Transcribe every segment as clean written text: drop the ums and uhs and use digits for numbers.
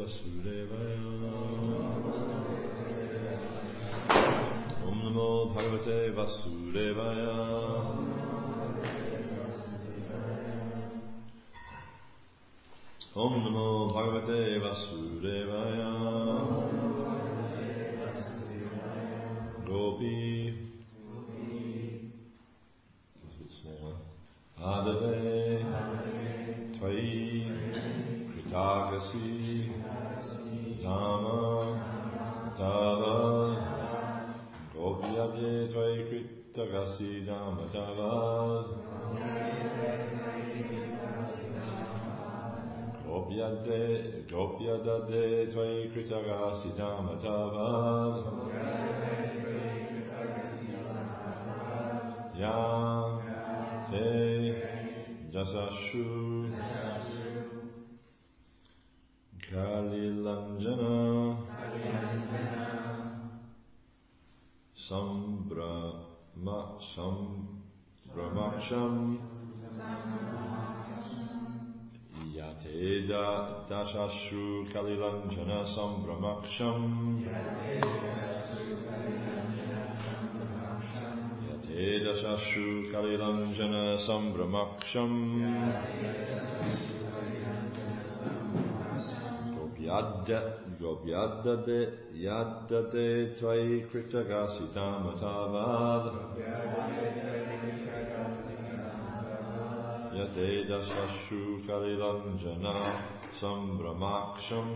Vasudevaya. Om Namo Bhagavate Vasudevaya. Om Namo Bhagavate Vasudevaya. Gopi. Adave Tvai Kritagasi Dhamma Tava Gopyade Tvai Kritagasi Dhamma Tava Gopyadade Tvai Kritagasi Dhamma Tava Ya Te Jasashu Kalilanjana Sambramaksham Yate Dasashu Kalilanjana Sambramaksham Dasashu Kalilanjana Sambramaksham Gopyadade Tvai Kritagasi Dhamma Tavad Yate Dasashu Kalilanjana Sambramaksham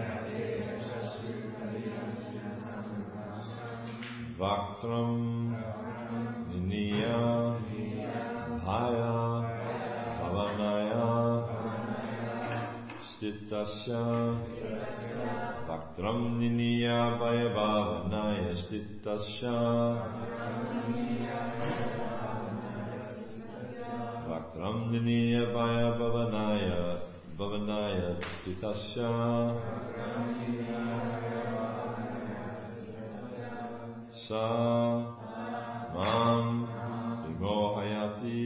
Vaktram Niya Bhaya Bhavanaya Stitasya Vaktram Niya Bhaya Bhavanaya Stitasya Vaktram Niya Bhaya Bhavanaya Stitasya Sa Mam Vimohayati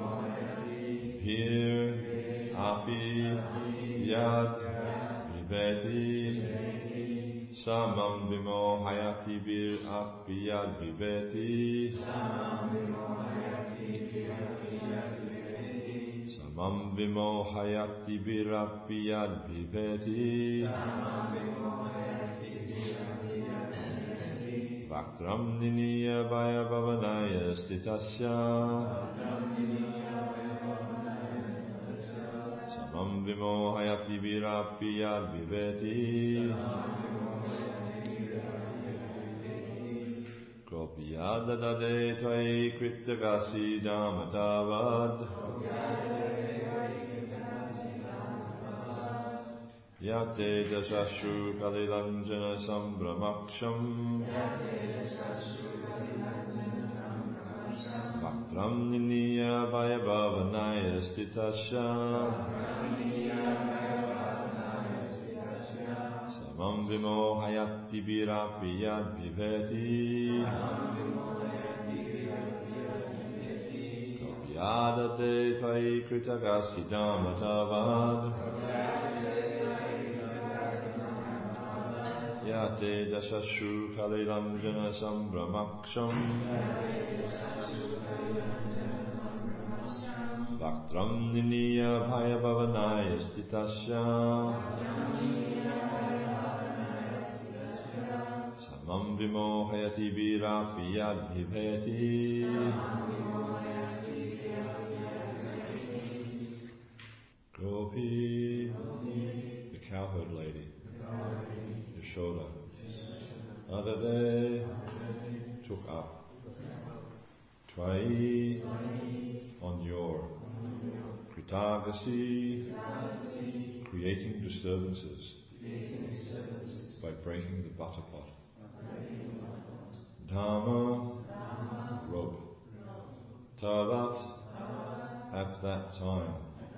Hir Api Yad Viveti Samam Vimohayati Bir Api Yad Viveti Samam Vimohayati Bir Api Yad Viveti Vaktram Niniya Bhaya Bhavanaya Stitasya Samam Vimohayati Virapi Yad Viveti Gopyadade Tvai Kritagasi Dhamma Tavad Yate Dasashu Kalilanjana Sambramaksham Vaktram Niniya Bhaya Bhavanaya Stitasya Samam Vimohayati Virapi Yad Viveti Gopyadade Tvai Kritagasi Dhamma Tavad Yate Dasashu Kalilanjana Sambramaksham Vaktram Niniya Bhaya Bhavanaya Stitasya Samam Vimohayati Virapi Yad Viveti Gopi, the cowherd lady, Yashoda, Adade took up Tvai on your Kritagasi, creating disturbances by breaking the butter pot. Dhamma, rope. Tavat, at that time.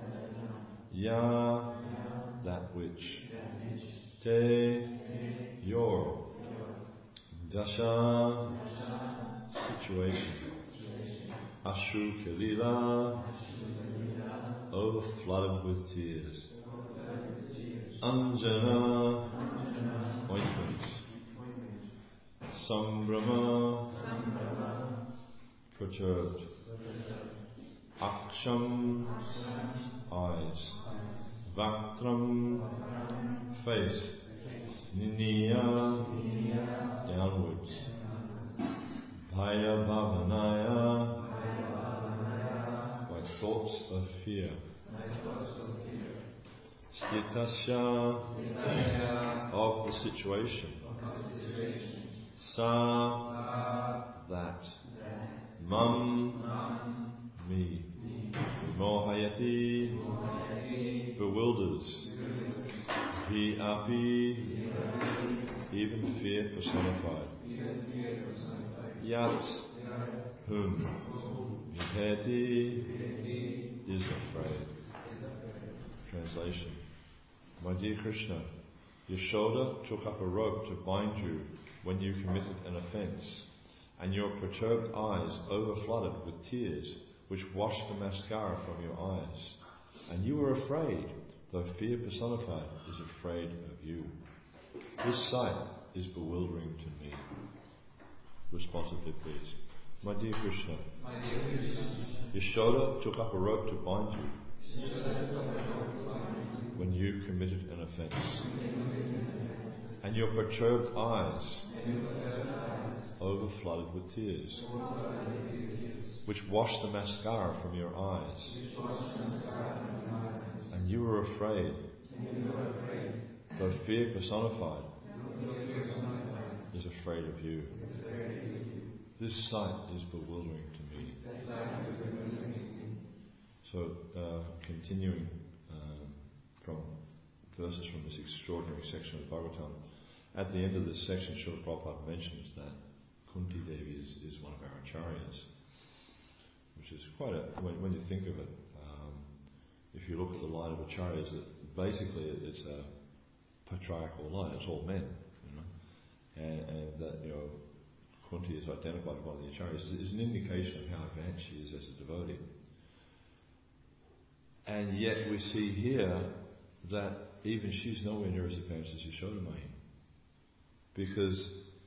Ya, that which. Te, your. Dasha, situation. Ashu Kalila, overflooded with tears. Anjana, ointment. Sambrama, perturbed. Aksham, eyes. Vaktram, face. Niniya, downwards. Bhaya bhavanaya, by thoughts of fear. Stitasya, of the situation. Sa, that. Mam, me. Mohayati, bewilders. Hi api, even fear personified. Yat, whom. Viheti, is afraid. Translation. My dear Krishna, Yashoda took up a rope to bind you when you committed an offence, and your perturbed eyes overflooded with tears, which washed the mascara from your eyes. And you were afraid, though fear personified is afraid of you. This sight is bewildering to me. Responsively, please. My dear Krishna, Yashoda took up a rope to bind you when you committed an offence, and your perturbed eyes overflooded with tears, which washed the mascara from your eyes, and you were afraid, though fear personified is afraid of you. This sight is bewildering to me. So, continuing from verses from this extraordinary section of Bhagavatam, at the end of this section, Srila Prabhupada mentions that Kunti Devi is one of our acharyas, which is quite a, when you think of it, if you look at the line of acharyas, that basically it's a patriarchal line, it's all men, and that, Kunti is identified by the acharyas is an indication of how advanced she is as a devotee. And yet we see here that even she's nowhere near as advanced as Yashoda Mahi. Because,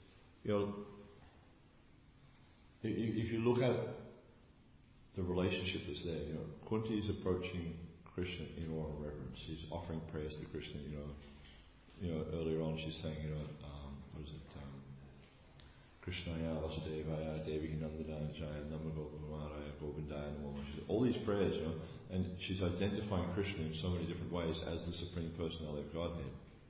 if you look at the relationship that's there, Kunti is approaching Krishna in awe and reverence. She's offering prayers to Krishna, earlier on she's saying, what is it? Krishnaya, Vasudevaya, Devaki Nandana, Jaya, Namagopamaraya, Govindaya, Namo. All these prayers, and she's identifying Krishna in so many different ways as the Supreme Personality of Godhead.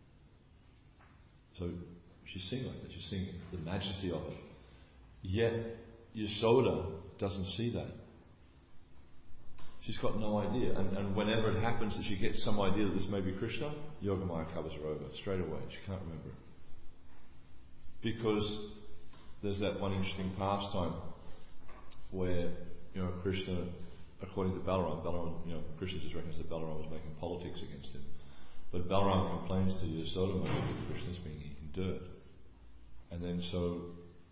So she's seeing like that, she's seeing the majesty of it. Yet Yashoda doesn't see that. She's got no idea. And whenever it happens that she gets some idea that this may be Krishna, Yogamaya covers her over straight away. She can't remember it. Because there's that one interesting pastime where, Krishna, according to Balaram, Krishna just reckons that Balaram was making politics against him. But Balaram complains to Yashoda that Krishna's being eating dirt. And then so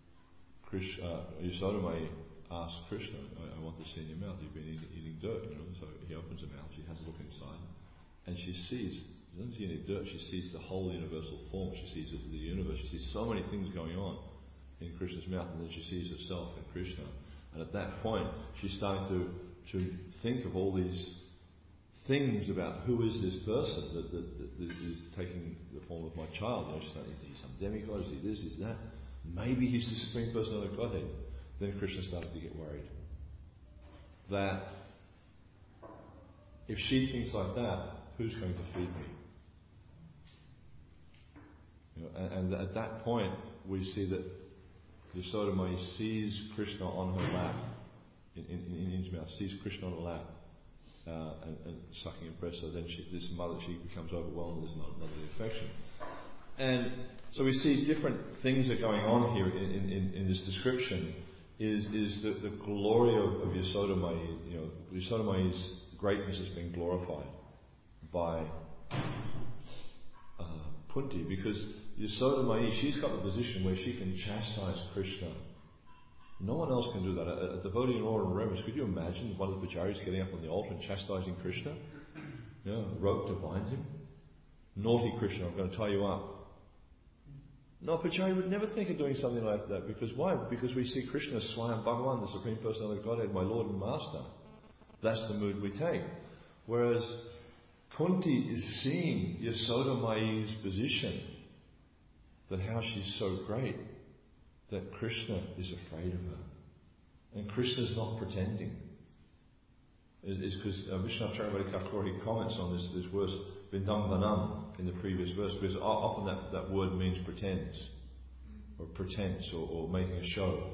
Yashoda asks Krishna, I want to see in your mouth, you've been eating dirt, So he opens her mouth, she has a look inside, and she doesn't see any dirt, she sees the whole universal form, she sees the universe, she sees so many things going on in Krishna's mouth, and then she sees herself in Krishna. And at that point, she's starting to think of all these things about who is this person that is taking the form of my child. She's like, is he some demigod? Is he this? Is that? Maybe he's the Supreme Personality of Godhead. Then Krishna started to get worried. That if she thinks like that, who's going to feed me? And at that point, we see that Yashoda Mai sees Krishna on her lap, in his mouth, sees Krishna on her lap, and sucking her breast. So then this mother, she becomes overwhelmed with this motherly affection. And so we see different things are going on here in this description. Is the glory of Yashoda Mai, Yashoda Mai's greatness has been glorified by Kunti, because Yashoda Mai, she's got the position where she can chastise Krishna. No one else can do that. A devotee in awe and reverence, could you imagine one of the pujaris getting up on the altar and chastising Krishna? A rope to bind him? naughty Krishna, I'm going to tie you up. No, Pachari would never think of doing something like that. Because why? Because we see Krishna as Swayam Bhagavan, the Supreme Personality of Godhead, my Lord and Master. That's the mood we take. Whereas Kunti is seeing Yasoda Mai's position, that how she's so great, that Krishna is afraid of her. And Krishna's not pretending. It's because Vishwanath Chakravarti Thakur, he comments on this verse, Vindamvanam, in the previous verse, because often that word means pretends, or pretense, or making a show.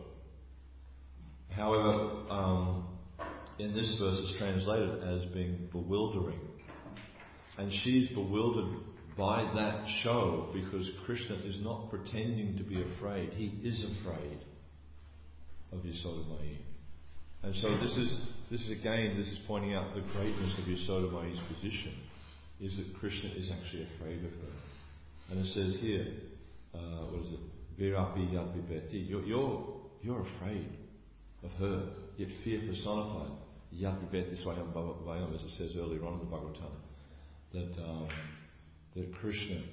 However, in this verse it's translated as being bewildering. And she's bewildered by that show because Krishna is not pretending to be afraid. He is afraid of Yasoda Mai. And so this is pointing out the greatness of Yasoda Mai's position, is that Krishna is actually afraid of her. And it says here, what is it? Virapi yad vibheti. You're afraid of her, yet fear personified. Yad vibheti swayam bhavayam, as it says earlier on in the Bhagavatam. That Krishna,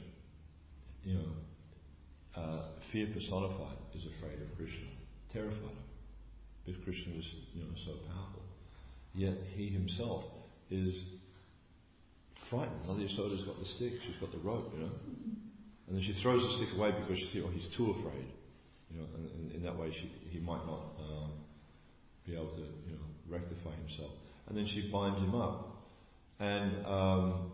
fear personified, is afraid of Krishna, terrified of him, because Krishna is, so powerful. Yet he himself is frightened. Mother Yasoda's got the stick, she's got the rope, and then she throws the stick away because she sees, he's too afraid, and in that way he might not be able to, rectify himself. And then she binds him up, and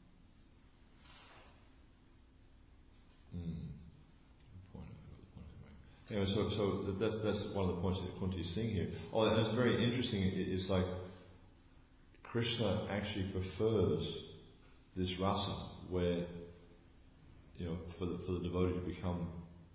anyway, so that's one of the points that Kunti is seeing here. Oh, and it's very interesting. It's like Krishna actually prefers this rasa where, for the devotee to become,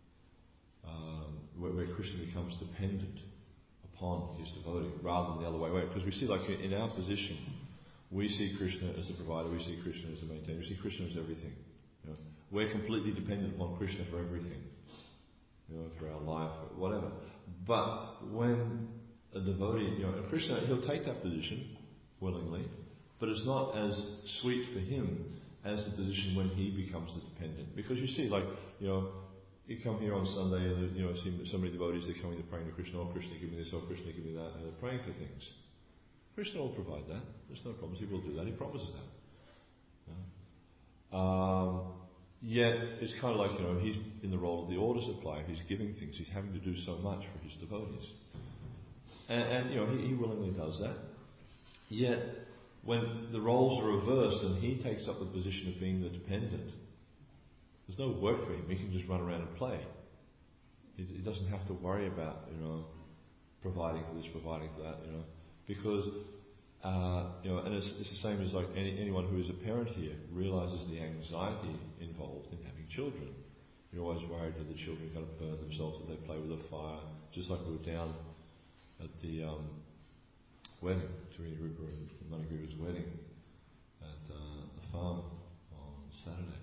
where Krishna becomes dependent upon his devotee, rather than the other way around. Because we see, like in our position, we see Krishna as the provider, we see Krishna as the maintainer, we see Krishna as everything. We're completely dependent upon Krishna for everything, for our life, or whatever. But when a devotee, Krishna, he'll take that position willingly, but it's not as sweet for him as the position when he becomes the dependent. Because you see, like, you come here on Sunday and see so many devotees, they're coming, they're praying to Krishna, oh Krishna give me this, oh Krishna give me that, and they're praying for things. Krishna will provide that. There's no problems. He will do that. He promises that. Yet it's kind of like, he's in the role of the order supplier. He's giving things. He's having to do so much for his devotees. And he willingly does that. Yet when the roles are reversed and he takes up the position of being the dependent, there's no work for him. He can just run around and play. He doesn't have to worry about, providing for this, providing for that, because and it's the same as like anyone who is a parent here realizes the anxiety involved in having children. You're always worried that the children are going to burn themselves if they play with a fire. Just like we were down at the wedding, Tarini Rupa and Manigriva's wedding at the farm on Saturday.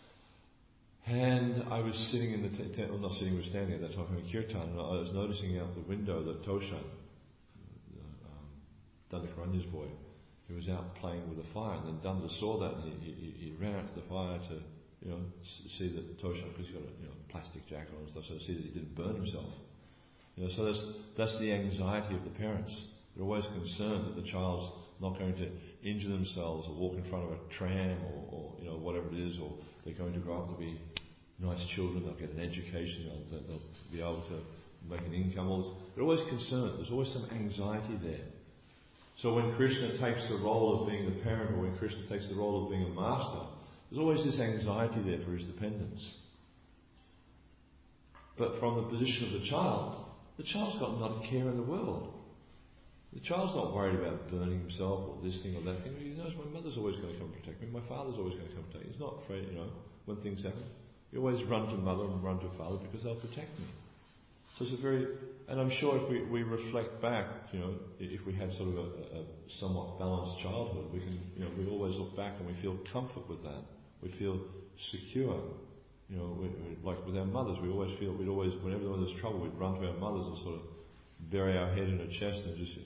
And I was sitting in the tent, well not sitting, we were standing at that time having kirtan, and I was noticing out the window that Toshan, Dandakaranya's boy, he was out playing with the fire, and then Danda saw that, and he ran out to the fire to, see that Toshan, because he's got a plastic jacket on and stuff, so to see that he didn't burn himself. So that's the anxiety of the parents. They're always concerned that the child's not going to injure themselves or walk in front of a tram or whatever it is, or they're going to grow up to be nice children, they'll get an education, they'll be able to make an income. They're always concerned. There's always some anxiety there. So when Krishna takes the role of being the parent, or when Krishna takes the role of being a master, there's always this anxiety there for his dependents. But from the position of the child's got not a care in the world. The child's not worried about burning himself or this thing or that thing. He knows my mother's always going to come and protect me, my father's always going to come and protect me. He's not afraid, when things happen. You always run to mother and run to father because they'll protect me. So it's and I'm sure if we reflect back, if we had sort of a somewhat balanced childhood, we can, we always look back and we feel comfort with that. We feel secure. Like with our mothers, we'd always, whenever there was trouble, we'd run to our mothers and sort of bury our head in her chest and just,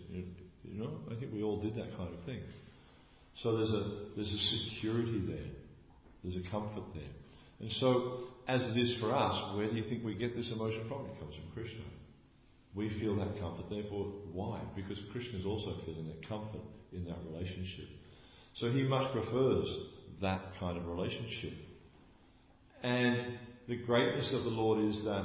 I think we all did that kind of thing. So there's a security there. There's a comfort there. And so, as it is for us, where do you think we get this emotion from? It comes from Krishna. We feel that comfort, therefore, why? Because Krishna is also feeling that comfort in that relationship. So he much prefers that kind of relationship. And the greatness of the Lord is that,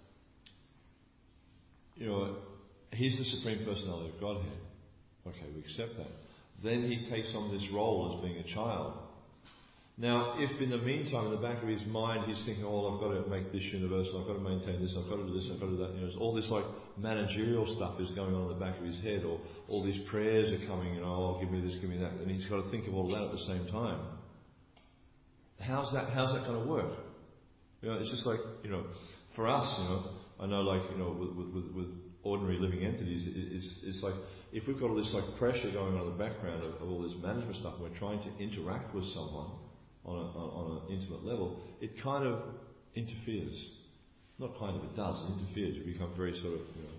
He's the Supreme Personality of Godhead. Okay, we accept that. Then he takes on this role as being a child. Now, if in the meantime, in the back of his mind, he's thinking, I've got to make this universal, I've got to maintain this, I've got to do this, I've got to do that, all this managerial stuff is going on in the back of his head, or all these prayers are coming, give me this, give me that, and he's got to think of all that at the same time. How's that going to work? It's just like, for us, I know, with ordinary living entities, it's like, if we've got all this pressure going on in the background of all this management stuff, and we're trying to interact with someone on an intimate level, it kind of interferes. Not kind of, it does. It interferes. We become very sort of,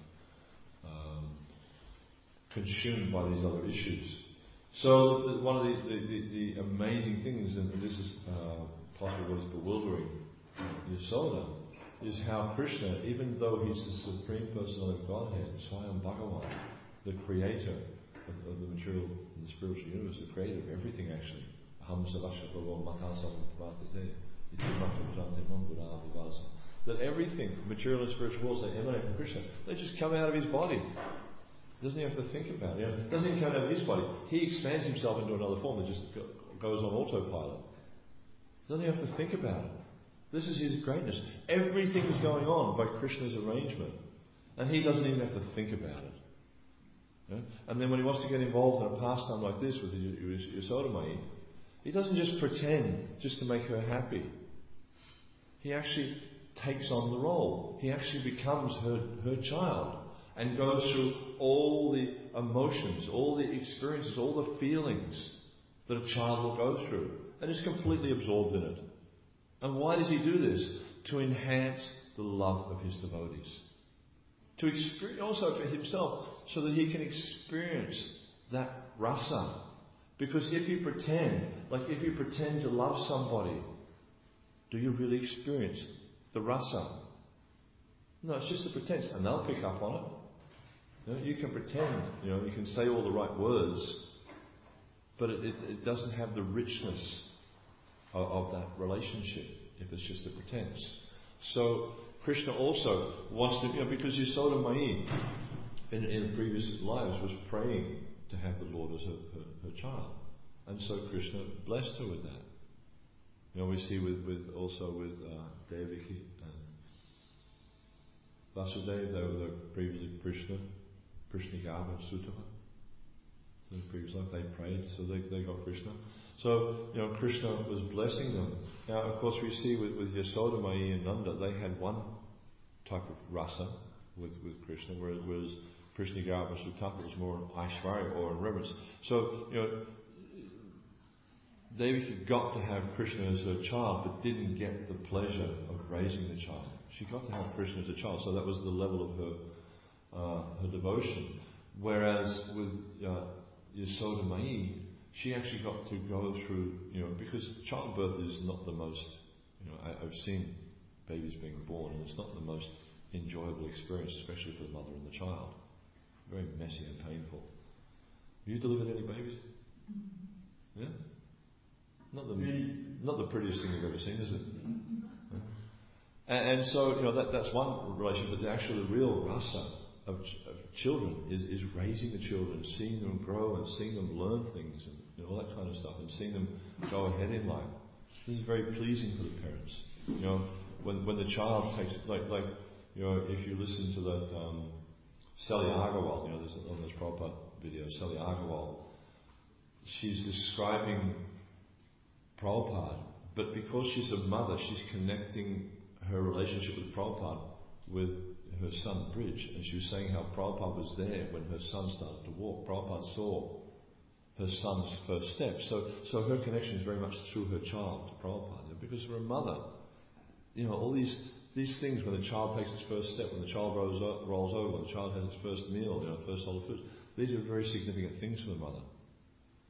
consumed by these other issues. So one of the amazing things, and this is possibly what is bewildering Yasoda, is how Krishna, even though he's the Supreme Personality of Godhead, Swayam Bhagavan, the creator of the material and the spiritual universe, the creator of everything actually, that everything, material and spiritual worlds, they emanate from Krishna. They just come out of his body. Doesn't he have to think about it? Doesn't even come out of his body. He expands himself into another form that just goes on autopilot. Doesn't he have to think about it? This is his greatness. Everything's going on by Krishna's arrangement. And he doesn't even have to think about it. Yeah? And then when he wants to get involved in a pastime like this with Yasoda Mai, he doesn't just pretend just to make her happy. He actually takes on the role. He actually becomes her child and goes through all the emotions, all the experiences, all the feelings that a child will go through, and is completely absorbed in it. And why does he do this? To enhance the love of his devotees. To experience also for himself, so that he can experience that rasa. Because if you pretend to love somebody, do you really experience the rasa? No, it's just a pretense, and they'll pick up on it. You can pretend, you can say all the right words, but it doesn't have the richness of that relationship if it's just a pretense. So Krishna also wants to, because Yasoda Mai in previous lives was praying to have the Lord as her child, and so Krishna blessed her with that. We see with Devaki and Vasudeva, they were previously Krishna Garbha and Sutava. In the previous life they prayed, so they got Krishna. So, Krishna was blessing them. Now, of course, we see with Yasoda Mai and Nanda, they had one type of rasa with Krishna, whereas Krishna Garbha and Sutava was more Aishvarya or in reverence. So, Devaki got to have Krishna as her child, but didn't get the pleasure of raising the child. She got to have Krishna as a child, so that was the level of her devotion. Whereas with Yasoda Mai, she actually got to go through, because childbirth is not the most, I've seen babies being born, and it's not the most enjoyable experience, especially for the mother and the child. Very messy and painful. Have you delivered any babies? Yeah? Not the prettiest thing you've ever seen, is it? And so, that's one relation, but the real rasa of children is raising the children, seeing them grow and seeing them learn things and all that kind of stuff, and seeing them go ahead in life. This is very pleasing for the parents. When the child takes, if you listen to that Sally Agarwal, there's on this Prabhupada video, Sally Agarwal, she's describing Prabhupada, but because she's a mother, she's connecting her relationship with Prabhupada with her son Bridge, and she was saying how Prabhupada was there when her son started to walk. Prabhupada saw her son's first steps, so her connection is very much through her child to Prabhupada, because of her mother. All these things, when the child takes its first step, when the child rolls over, when the child has its first meal, first solid food, these are very significant things for the mother.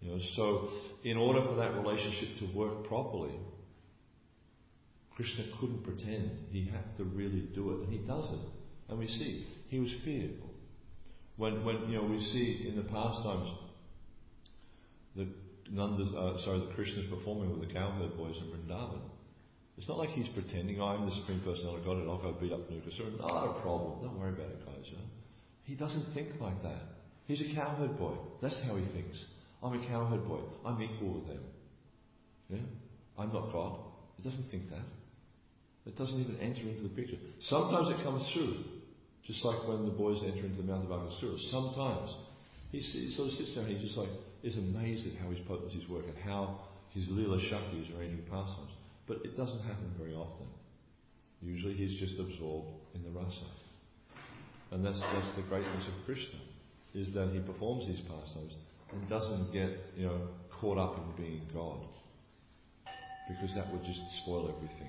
So in order for that relationship to work properly, Krishna couldn't pretend. He had to really do it, and he does it. And we see he was fearful. When we see in the pastimes that Krishna's performing with the cowherd boys in Vrindavan. It's not like he's pretending, I'm the Supreme Personality of Godhead, I'll go beat up Nukasura. Not a problem, don't worry about it, guys. He doesn't think like that. He's a cowherd boy. That's how he thinks. I'm a cowherd boy. I'm equal with them. Yeah? I'm not God. He doesn't think that. It doesn't even enter into the picture. Sometimes it comes through, just like when the boys enter into the mouth of Akasura. Sometimes he sort of sits there and he just is amazed at how his potencies work and how his Leela Shakti is arranging pastimes. But it doesn't happen very often. Usually he's just absorbed in the rasa. And that's the greatness of Krishna, is that he performs these pastimes and doesn't get caught up in being God, because that would just spoil everything.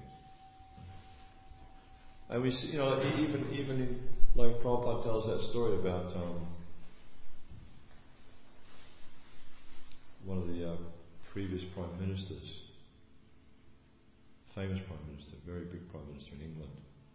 And we see, even in, like Prabhupada tells that story about one of the previous prime ministers, famous prime minister, very big prime minister in England.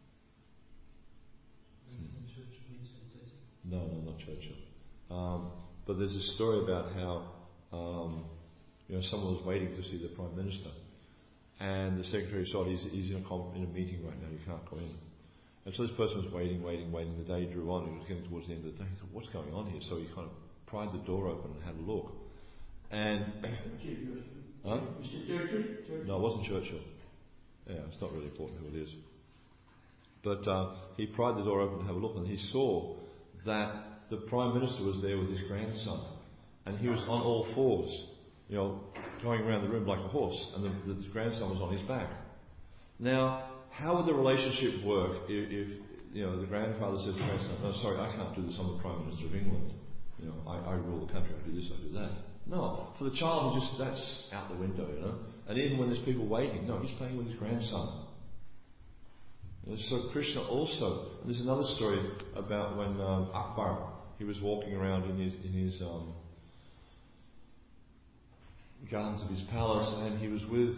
No, not Churchill. But there's a story about how someone was waiting to see the prime minister, and the secretary said, he's in a meeting right now, you can't go in. And so this person was waiting. The day drew on, he was getting towards the end of the day. He thought, what's going on here? So he kind of pried the door open and had a look. And huh? No, it wasn't Churchill. Yeah, it's not really important who it is. But he pried the door open to have a look, and he saw that the Prime Minister was there with his grandson, and he was on all fours, going around the room like a horse, and the grandson was on his back. Now, how would the relationship work if the grandfather says to the grandson, "No, sorry, I can't do this. I'm the Prime Minister of England. I rule the country. I do this, I do that." No, for the child, that's out the window, And even when there's people waiting, no, he's playing with his grandson. So Krishna also, and there's another story about when Akbar, he was walking around in his gardens of his palace, and he was with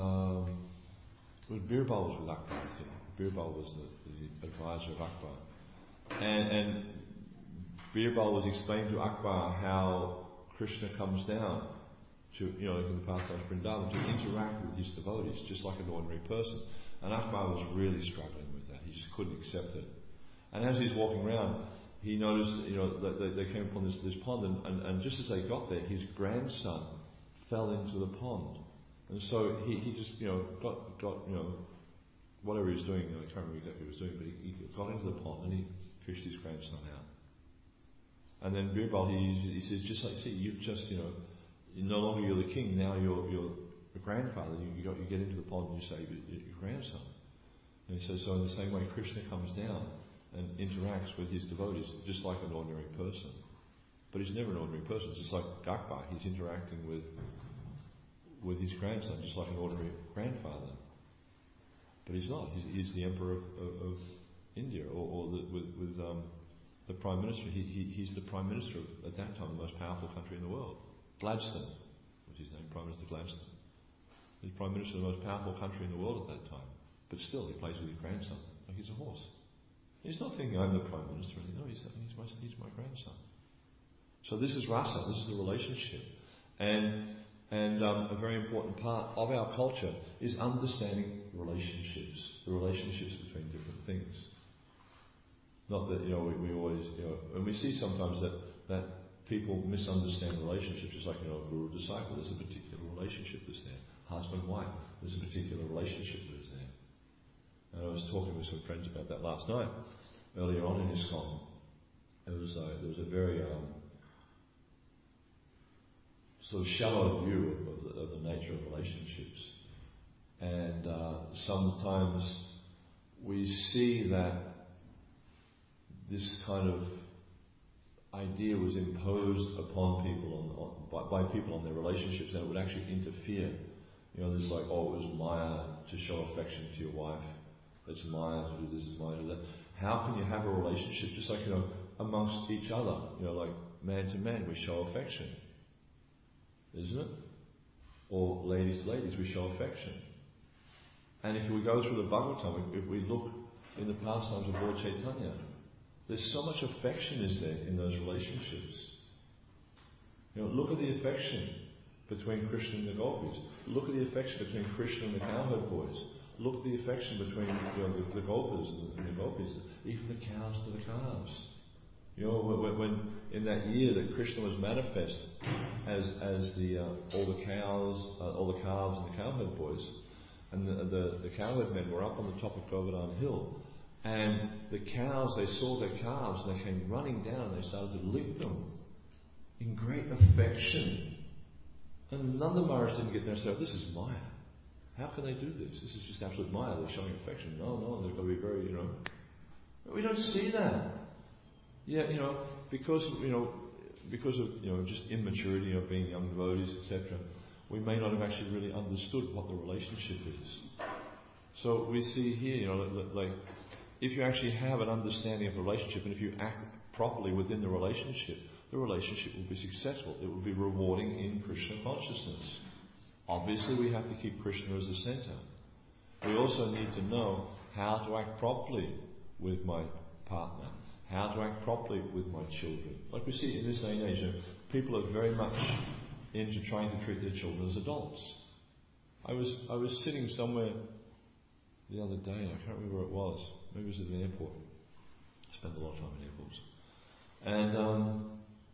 Birbal was with Akbar, I think. Birbal was the advisor of Akbar, and Birbal was explaining to Akbar how Krishna comes down to, in the pastimes of Vrindavan, to interact with his devotees, just like an ordinary person. And Akbar was really struggling with that. He just couldn't accept it. And as he's walking around, he noticed, that they came upon this pond, and just as they got there, his grandson fell into the pond. And so he just, got whatever he was doing, I can't remember exactly what he was doing, but he got into the pond and he fished his grandson out. And then Birbal, he says, just like, see, you've just, no longer you're the king, now you're the grandfather. You get into the pond and you save your grandson. And he says, so in the same way, Krishna comes down and interacts with his devotees just like an ordinary person. But he's never an ordinary person. It's just like Akbar, he's interacting with his grandson just like an ordinary grandfather. But he's not. He's the emperor of India, or with the prime minister. He's the prime minister of, at that time, the most powerful country in the world. Gladstone was his name, Prime Minister Gladstone. He's Prime Minister of the most powerful country in the world at that time. But still, he plays with his grandson like he's a horse. He's not thinking, I'm the Prime Minister. No, he's my grandson. So this is rasa, this is the relationship. And a very important part of our culture is understanding relationships, the relationships between different things. Not that, we always, and we see sometimes that people misunderstand relationships, just like, guru-disciple. There's a particular relationship that's there. Husband-wife, there's a particular relationship that is there. And I was talking with some friends about that last night. Earlier on in ISKCON, there was a very sort of shallow view of the nature of relationships. And sometimes we see that this kind of idea was imposed upon people by people on their relationships, and it would actually interfere. There's like, it was Maya to show affection to your wife. It's Maya to do this, it's Maya to do that. How can you have a relationship just like, amongst each other? Like man to man, we show affection. isn't it? Or ladies to ladies, we show affection. And if we go through the Bhagavatam, if we look in the pastimes of Lord Chaitanya, there's so much affection is there in those relationships. Look at the affection between Krishna and the gopis. Look at the affection between Krishna and the cowherd boys. Look at the affection between the gopas and the gopis, even the cows to the calves. When in that year that Krishna was manifest as all the cows, all the calves and the cowherd boys, and the cowherd men were up on the top of Govardhan Hill, and the cows, they saw their calves and they came running down and they started to lick them in great affection. And Nanda Maharaj didn't get there and say, this is Maya. How can they do this? This is just absolute Maya. They're showing affection. No, they've got to be very, We don't see that. Yeah, because of, just immaturity, being young devotees, etc., we may not have actually really understood what the relationship is. So we see here, like, if you actually have an understanding of the relationship, and if you act properly within the relationship will be successful. It will be rewarding in Krishna consciousness. Obviously, we have to keep Krishna as the center. We also need to know how to act properly with my partner, how to act properly with my children. Like we see in this day and age, people are very much into trying to treat their children as adults. I was sitting somewhere the other day, I can't remember where it was. Maybe it was at an airport. I spend a lot of time in airports. And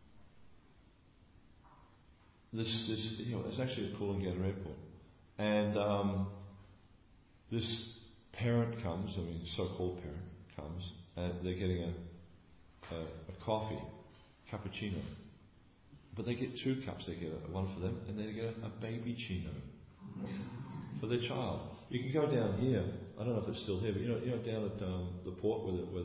it's actually at Coolangatta Airport. And this parent comes, so-called parent comes, and they're getting a coffee, cappuccino. But they get 2 cups. They get one for them, and they get a baby chino for their child. You can go down here. I don't know if it's still here, but down at the port where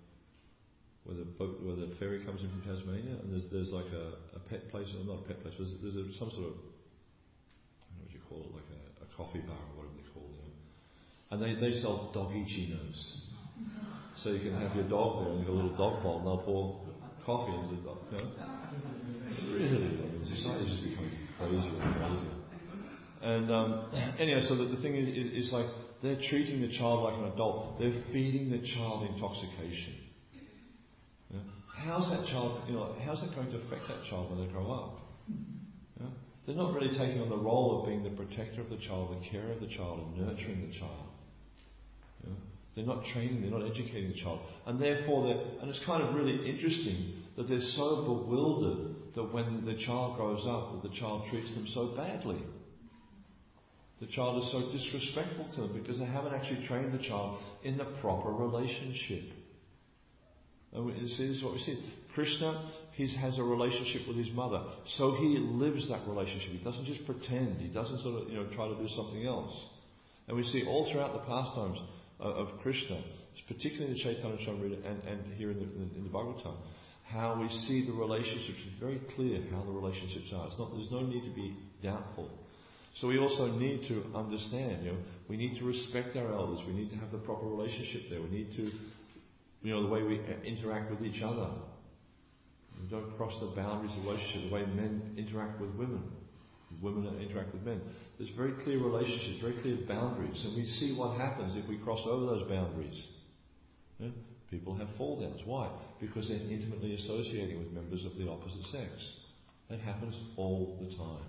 the ferry comes in from Tasmania, and there's like a pet place, or not a pet place, but there's some sort of, I don't know what you call it, like a coffee bar or whatever they call it. And they sell doggy chinos. So you can have your dog there, and you've got a little dog bowl, and they'll pour coffee into the dog. Really, society's just becoming crazier and crazier. And anyway, so the thing is like, they're treating the child like an adult. They're feeding the child intoxication. How's that child, how's that going to affect that child when they grow up? They're not really taking on the role of being the protector of the child, the carer of the child, and nurturing the child. They're not training, they're not educating the child. And therefore, and it's kind of really interesting that they're so bewildered that when the child grows up, that the child treats them so badly. The child is so disrespectful to them because they haven't actually trained the child in the proper relationship. And this is what we see. Krishna, he has a relationship with his mother. So he lives that relationship. He doesn't just pretend. He doesn't sort of, try to do something else. And we see all throughout the pastimes of Krishna, particularly in the Chaitanya Charitamrita and here in the Bhagavatam, how we see the relationships. It's very clear how the relationships are. There's no need to be doubtful. So we also need to understand, we need to respect our elders. We need to have the proper relationship there. We need to, the way we interact with each other. We don't cross the boundaries of relationship, the way men interact with women. Women interact with men. There's very clear relationships, very clear boundaries. And we see what happens if we cross over those boundaries. People have fall downs. Why? Because they're intimately associating with members of the opposite sex. That happens all the time.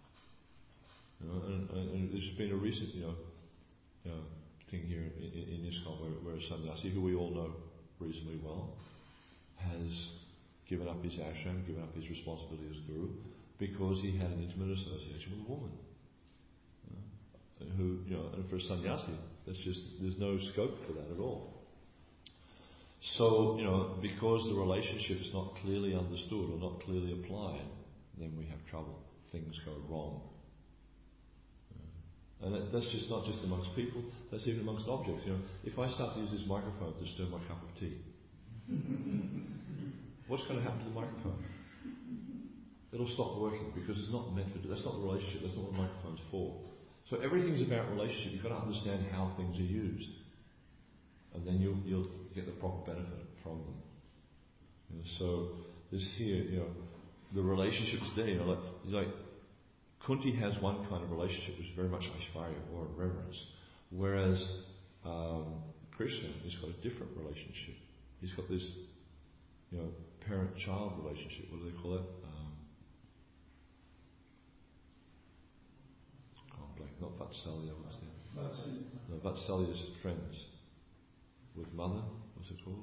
And there's been a recent, thing here in ISKCON where a sannyasi, who we all know reasonably well, has given up his ashram, given up his responsibility as guru, because he had an intimate association with a woman. And for a sannyasi, there's no scope for that at all. So, because the relationship is not clearly understood or not clearly applied, then we have trouble. Things go wrong. And that's just not just amongst people, that's even amongst objects. If I start to use this microphone to stir my cup of tea, what's going to happen to the microphone? It'll stop working because it's not meant for. That's not the relationship. That's not what the microphone's for. So everything's about relationship. You've got to understand how things are used, and then you'll get the proper benefit from them. So this here, the relationships there. Like Kunti has one kind of relationship which is very much Aishvarya, or reverence, whereas Krishna has got a different relationship. He's got this, parent-child relationship. What do they call it? Not Vatsalya, what's that? No, Vatsalya's friends. With mother, what's it called?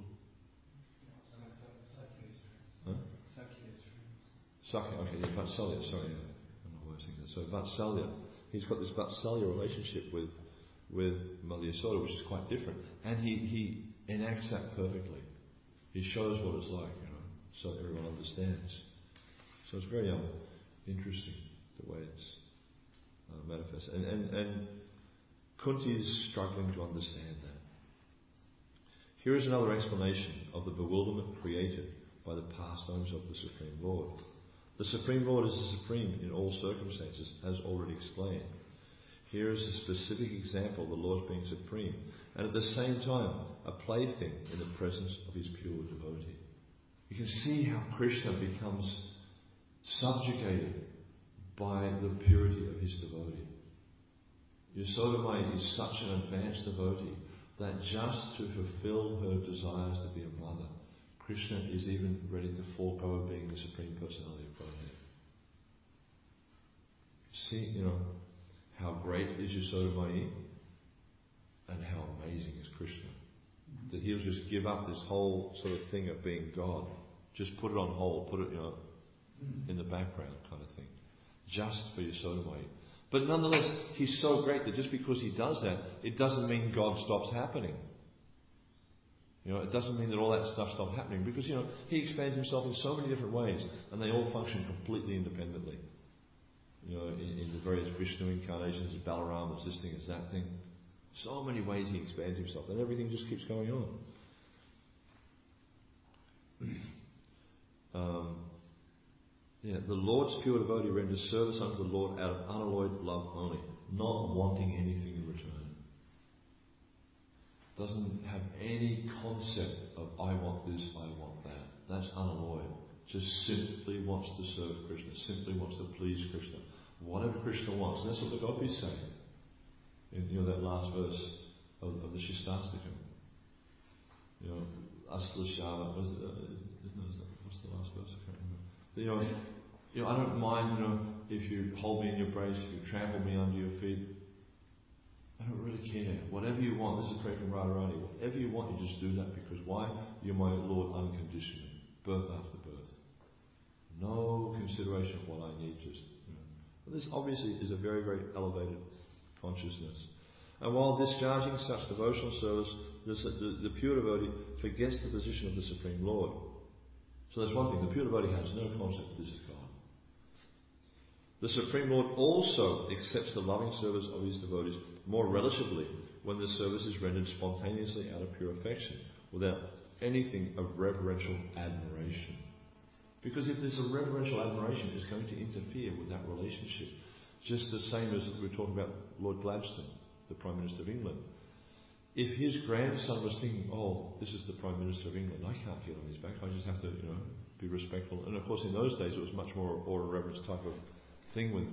Huh? Sakya, okay, yeah, Vatsalya, sorry, I don't know why I was thinking that. So Vatsalya, he's got this Vatsalya relationship with Mother Yasoda, which is quite different. And he enacts that perfectly. He shows what it's like, so everyone understands. So it's very interesting the way it's manifest. And Kunti is struggling to understand that. Here is another explanation of the bewilderment created by the pastimes of the Supreme Lord. The Supreme Lord is the supreme in all circumstances, as already explained. Here is a specific example of the Lord being supreme, and at the same time a plaything in the presence of his pure devotee. You can see how Krishna becomes subjugated by the purity of his devotee. Yasodamai is such an advanced devotee that just to fulfill her desires to be a mother, Krishna is even ready to forego being the Supreme Personality of Godhead. See, how great is Yasodamai and how amazing is Krishna. That he'll just give up this whole sort of thing of being God. Just put it on hold, put it, in the background kind of thing. Just for Yasodamai. But nonetheless, he's so great that just because he does that, it doesn't mean God stops happening. It doesn't mean that all that stuff stops happening, because, he expands himself in so many different ways, and they all function completely independently. In the various Vishnu incarnations, there's Balaram, there's this thing, there's that thing. So many ways he expands himself, and everything just keeps going on. The Lord's pure devotee renders service unto the Lord out of unalloyed love only, not wanting anything in return. Doesn't have any concept of I want this, I want that. That's unalloyed. Just simply wants to serve Krishna, simply wants to please Krishna. Whatever Krishna wants. And that's what the Gopis say in that last verse of the Shastastakam. Asla Shava, what's the last verse? I can't remember. I don't mind, if you hold me in your embrace, if you trample me under your feet. I don't really care. Whatever you want, this is a prayer from Radharani. Whatever you want, you just do that, because why? You're my Lord unconditionally, birth after birth. No consideration of what I need, just. This obviously is a very, very elevated consciousness. And while discharging such devotional service, the pure devotee forgets the position of the Supreme Lord. So that's one thing. The pure devotee has no concept that this is God. The Supreme Lord also accepts the loving service of his devotees more relatively when the service is rendered spontaneously out of pure affection, without anything of reverential admiration. Because if there's a reverential admiration, it's going to interfere with that relationship. Just the same as we were talking about Lord Gladstone, the Prime Minister of England. If his grandson was thinking, this is the Prime Minister of England, I can't get on his back, I just have to, be respectful. And of course in those days it was much more awe and reverence type of thing with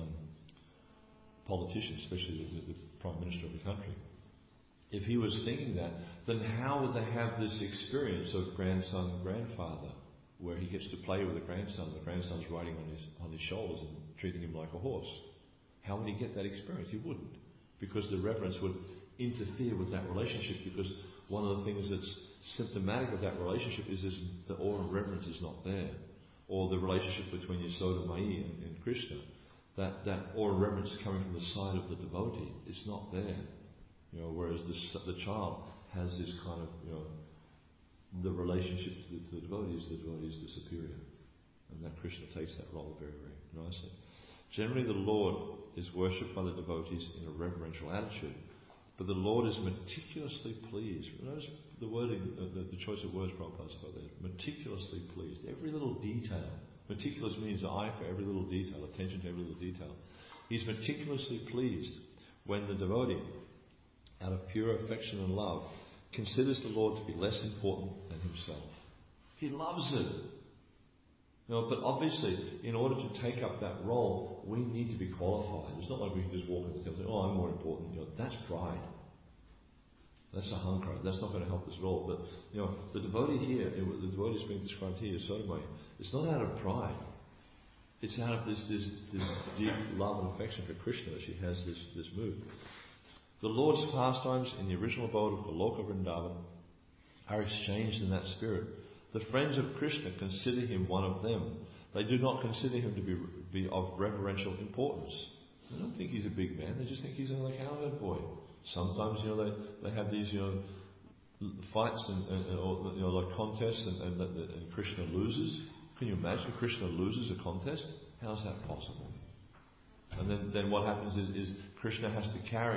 politicians, especially the Prime Minister of the country. If he was thinking that, then how would they have this experience of grandson and grandfather, where he gets to play with the grandson's riding on his shoulders and treating him like a horse? How would he get that experience? He wouldn't, because the reverence would interfere with that relationship. Because one of the things that's symptomatic of that relationship is the awe and reverence is not there, or the relationship between Yasodamai and Krishna. That awe and reverence coming from the side of the devotee, it's not there. Whereas the child has this kind of the relationship to the devotee is the superior, and that Krishna takes that role very, very nicely. Generally, the Lord is worshipped by the devotees in a reverential attitude, but the Lord is meticulously pleased. Notice the wording, the choice of words Prabhupada spoke there. Meticulously pleased. Every little detail. Meticulous means eye for every little detail, attention to every little detail. He's meticulously pleased when the devotee, out of pure affection and love, considers the Lord to be less important than himself. He loves it. But obviously, in order to take up that role, we need to be qualified. It's not like we can just walk in the temple and say, I'm more important. That's pride. That's a hunkra. That's not going to help us at all. But, the devotee here, the devotee is being described here, Sotomayor, it's not out of pride. It's out of this deep love and affection for Krishna that she has this mood. The Lord's pastimes in the original abode of Goloka Vrindavan are exchanged in that spirit. The friends of Krishna consider him one of them. They do not consider him to be of reverential importance. They don't think he's a big man. They just think he's another cowherd boy. Sometimes, they have these, fights and like contests, and Krishna loses. Can you imagine Krishna loses a contest? How's that possible? And then what happens is Krishna has to carry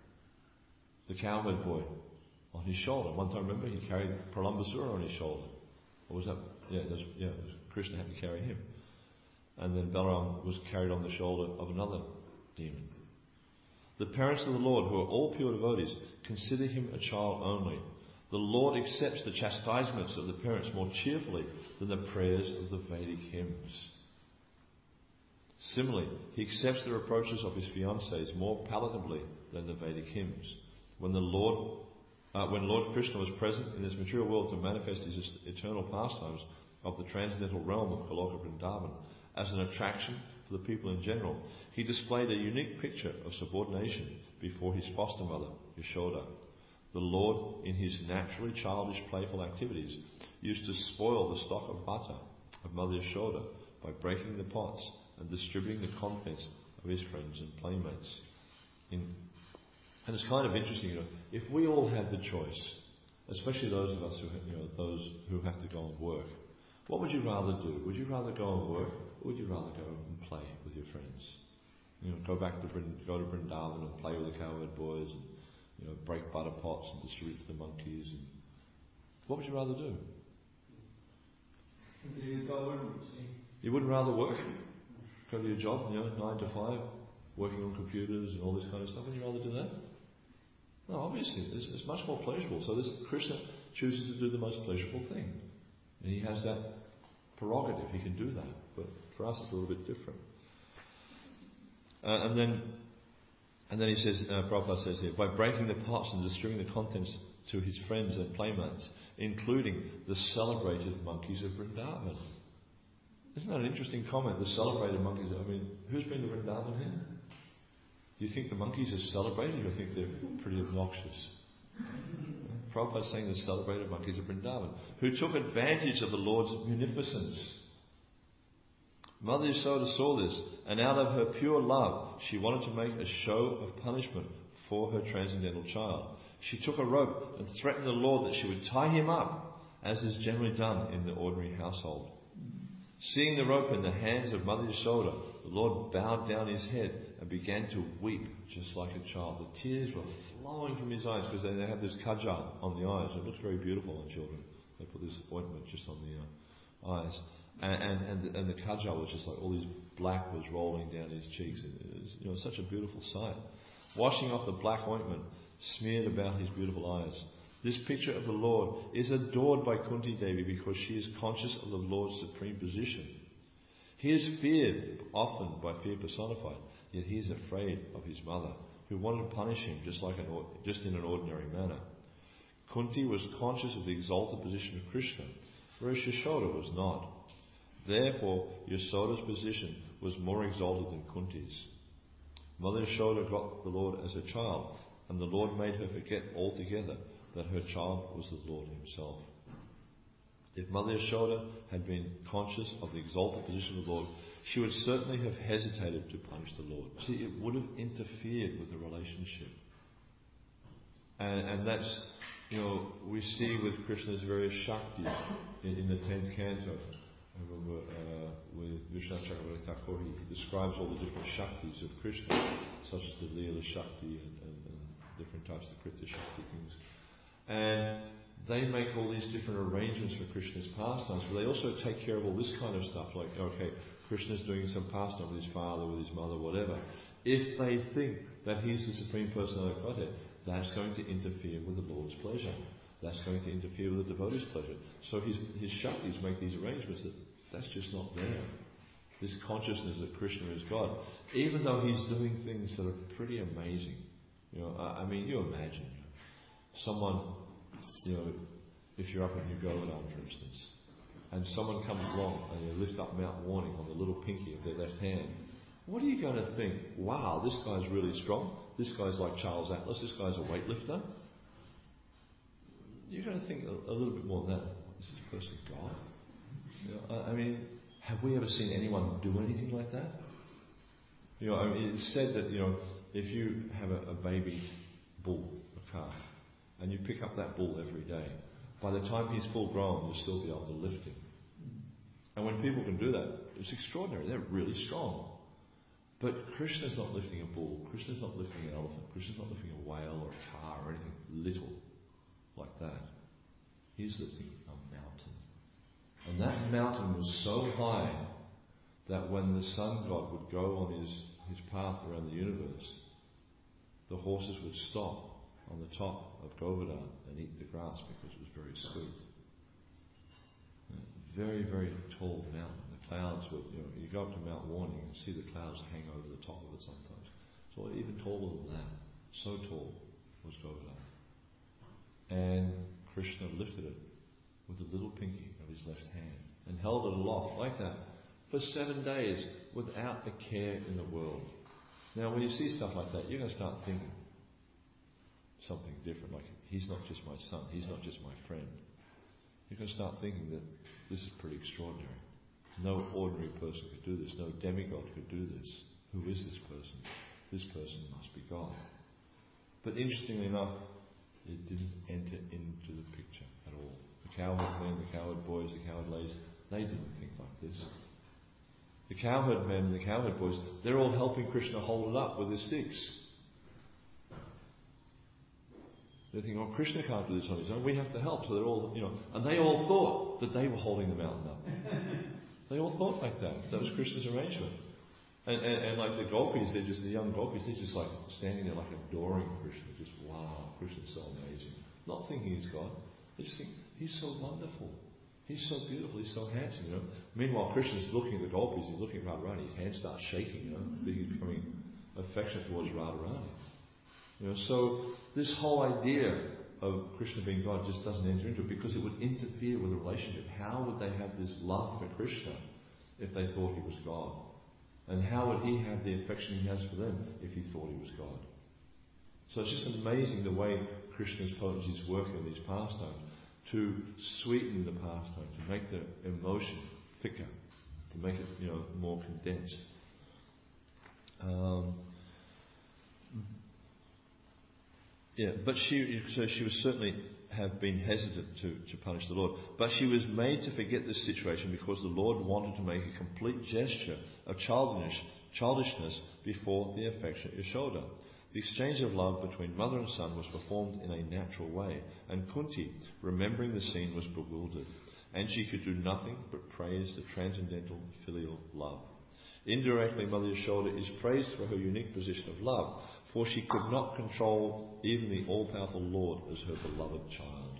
the cowherd boy on his shoulder. One time, remember, he carried Pralambasura on his shoulder. Or was that? Yeah, it was Krishna had to carry him. And then Balaram was carried on the shoulder of another demon. The parents of the Lord, who are all pure devotees, consider him a child only. The Lord accepts the chastisements of the parents more cheerfully than the prayers of the Vedic hymns. Similarly, he accepts the reproaches of his fiancées more palatably than the Vedic hymns. When Lord Krishna was present in this material world to manifest his eternal pastimes of the transcendental realm of Goloka Vrindavan as an attraction for the people in general, he displayed a unique picture of subordination before his foster mother, Yashoda. The Lord, in his naturally childish, playful activities, used to spoil the stock of butter of Mother Yashoda by breaking the pots and distributing the contents of his friends and playmates. And it's kind of interesting, if we all had the choice, especially those of us who have to go and work, what would you rather do? Would you rather go and work, or would you rather go and play with your friends? Go to Vrindavan and play with the cowherd boys, and break butter pots and distribute to the monkeys. And what would you rather do? You wouldn't rather work? Go to your job, 9 to 5, working on computers and all this kind of stuff. Would you rather do that? No, obviously, it's much more pleasurable. So Krishna chooses to do the most pleasurable thing. And he has that prerogative, he can do that. But for us it's a little bit different. And then he says, Prabhupada says here, by breaking the pots and distributing the contents to his friends and playmates, including the celebrated monkeys of Vrindavan. Isn't that an interesting comment? The celebrated monkeys. Who's been to Vrindavan here? Do you think the monkeys are celebrated, or do you think they're pretty obnoxious? Prabhupada's saying the celebrated monkeys of Vrindavan, who took advantage of the Lord's munificence. Mother Yashoda saw this, and out of her pure love, she wanted to make a show of punishment for her transcendental child. She took a rope and threatened the Lord that she would tie him up, as is generally done in the ordinary household. Seeing the rope in the hands of Mother Yashoda, the Lord bowed down his head and began to weep just like a child. The tears were flowing from his eyes because they have this kajal on the eyes. It looks very beautiful on children. They put this ointment just on the eyes. And the kajal was just like all these black was rolling down his cheeks. It was such a beautiful sight. Washing off the black ointment smeared about his beautiful eyes. This picture of the Lord is adored by Kunti Devi because she is conscious of the Lord's supreme position. He is feared often by fear personified, yet he is afraid of his mother, who wanted to punish him just in an ordinary manner. Kunti was conscious of the exalted position of Krishna, whereas Yashoda was not. Therefore, Yasoda's position was more exalted than Kunti's. Mother Yashoda got the Lord as her child, and the Lord made her forget altogether that her child was the Lord himself. If Mother Yashoda had been conscious of the exalted position of the Lord, she would certainly have hesitated to punish the Lord. See, it would have interfered with the relationship. And that's, we see with Krishna's various Shaktis in the 10th canto. With Vishwanath Chakravarti Thakur, he describes all the different Shaktis of Krishna, such as the Leela Shakti and different types of Krita Shakti things. And they make all these different arrangements for Krishna's pastimes, but they also take care of all this kind of stuff, like, okay, Krishna's doing some pastime with his father, with his mother, whatever. If they think that he's the Supreme Personality of Godhead, that's going to interfere with the Lord's pleasure. That's going to interfere with the devotee's pleasure. So his Shaktis make these arrangements that That's just not there. This consciousness that Krishna is God, even though he's doing things that are pretty amazing. You imagine someone, if you're up in New Govardhan, for instance, and someone comes along and you lift up Mount Warning on the little pinky of their left hand. What are you going to think? Wow, this guy's really strong. This guy's like Charles Atlas. This guy's a weightlifter. You're going to think a little bit more than that. Is this person God? Have we ever seen anyone do anything like that? It's said that, if you have a baby bull, a calf, and you pick up that bull every day, by the time he's full grown, you'll still be able to lift him. And when people can do that, it's extraordinary. They're really strong. But Krishna's not lifting a bull. Krishna's not lifting an elephant. Krishna's not lifting a whale or a car or anything little like that. He's lifting a mountain. And that mountain was so high that when the sun god would go on his path around the universe, the horses would stop on the top of Govardhan and eat the grass because it was very sweet. Very, very tall mountain. The clouds would, you go up to Mount Warning and see the clouds hang over the top of it sometimes. So even taller than that. So tall was Govardhan. And Krishna lifted it with the little pinky of his left hand and held it aloft like that for 7 days without a care in the world. Now when you see stuff like that, you're going to start thinking something different, like he's not just my son, he's not just my friend. You're going to start thinking that this is pretty extraordinary. No ordinary person could do this, no demigod could do this. Who is this person? This person must be God. But interestingly enough, it didn't enter into the picture at all. The cowherd men, the cowherd boys, the cowherd ladies, they didn't think like this. The cowherd men and the cowherd boys, they're all helping Krishna hold it up with his sticks. They're thinking, oh, Krishna can't do this on his own, we have to help. So they're all, and they all thought that they were holding the mountain up. They all thought like that. That was Krishna's arrangement. And like the gopis, the young gopis, they're just like standing there like adoring Krishna. Just, wow, Krishna's so amazing. Not thinking he's God. They just think, he's so wonderful. He's so beautiful, he's so handsome, Meanwhile, Krishna's looking at the gopis, he's looking at Radharani, his hand starts shaking, He's becoming affectionate towards Radharani. So this whole idea of Krishna being God just doesn't enter into it because it would interfere with the relationship. How would they have this love for Krishna if they thought he was God? And how would he have the affection he has for them if he thought he was God? So it's just amazing the way Krishna's potencies work in these pastimes to sweeten the pastime, to make the emotion thicker, to make it more condensed. But she was certainly have been hesitant to punish the Lord. But she was made to forget this situation because the Lord wanted to make a complete gesture of childishness before the affectionate Yashoda. The exchange of love between mother and son was performed in a natural way, and Kunti, remembering the scene, was bewildered, and she could do nothing but praise the transcendental filial love. Indirectly, Mother Yashoda is praised for her unique position of love, for she could not control even the all-powerful Lord as her beloved child.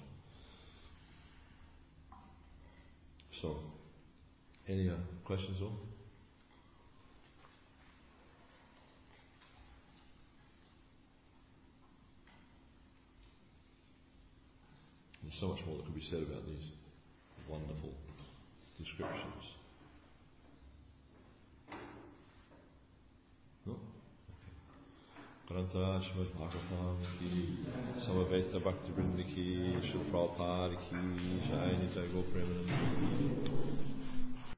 So, any questions all? There's so much more that could be said about these wonderful descriptions. No? Grantha Srimad Bhagavatam ki, Samaveta Bhakti Vrinda ki, Srila Prabhupada ki, Jai Nitai Gopremanand